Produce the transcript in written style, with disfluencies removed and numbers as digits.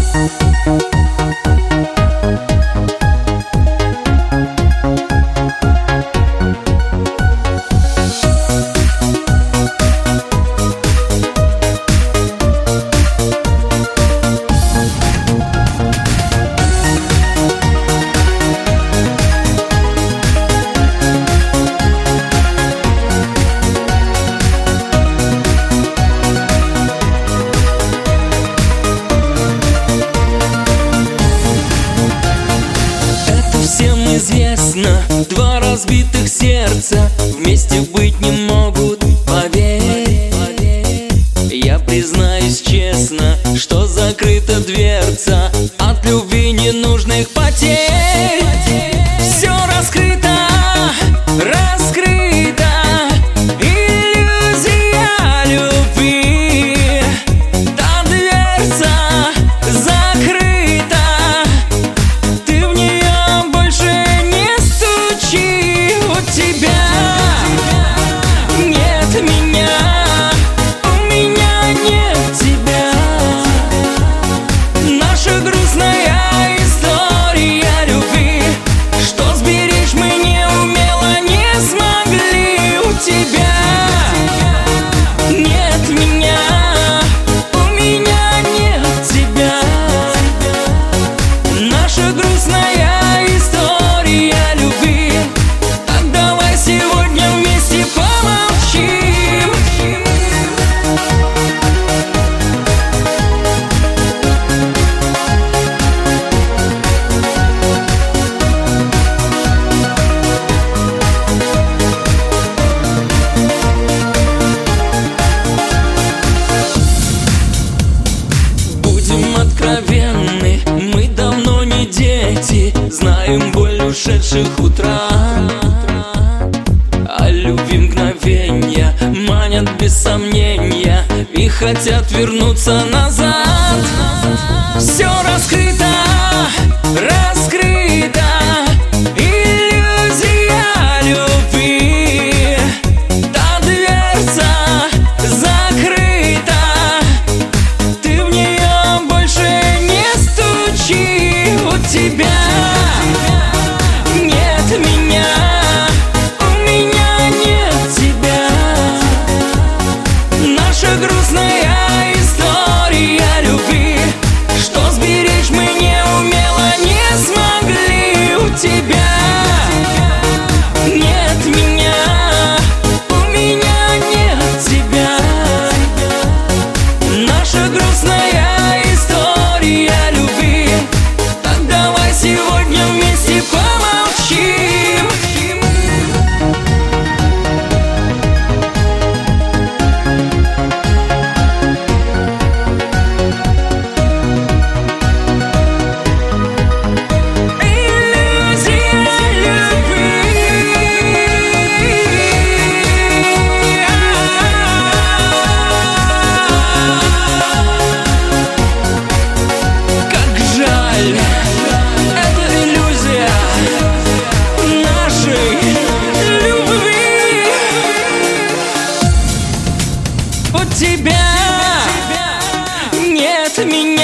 Известно, два разбитых сердца вместе быть не могут, поверь. Я признаюсь честно, что закрыта дверца от любви ненужных потерь. Все раскрыто, раскрыто, иллюзия любви. Та дверца закрыта, ты в нее больше не стучи. У тебя нет меня, у меня нет тебя. Наша грустная история любви, что сберечь мы не умело не смогли. У тебя нет меня, у меня нет тебя. Наша грустная история любви. Так давай сегодня вместе помолчим. Будем откровенны, мы давно не дети, знаем боль ушедших утрат. А любви мгновенья манят без сомнения и хотят вернуться назад. Все раскрыто, раскрыто, иллюзия любви. Та дверца закрыта, ты в нее больше не стучи. У тебя нет меня, у меня нет тебя. Наша грустная история любви, что сберечь мы не умело не смогли. У тебя нет меня, у меня нет тебя. Наша грустная история любви. Так давай сегодня вместе помолчим. У тебя нет меня.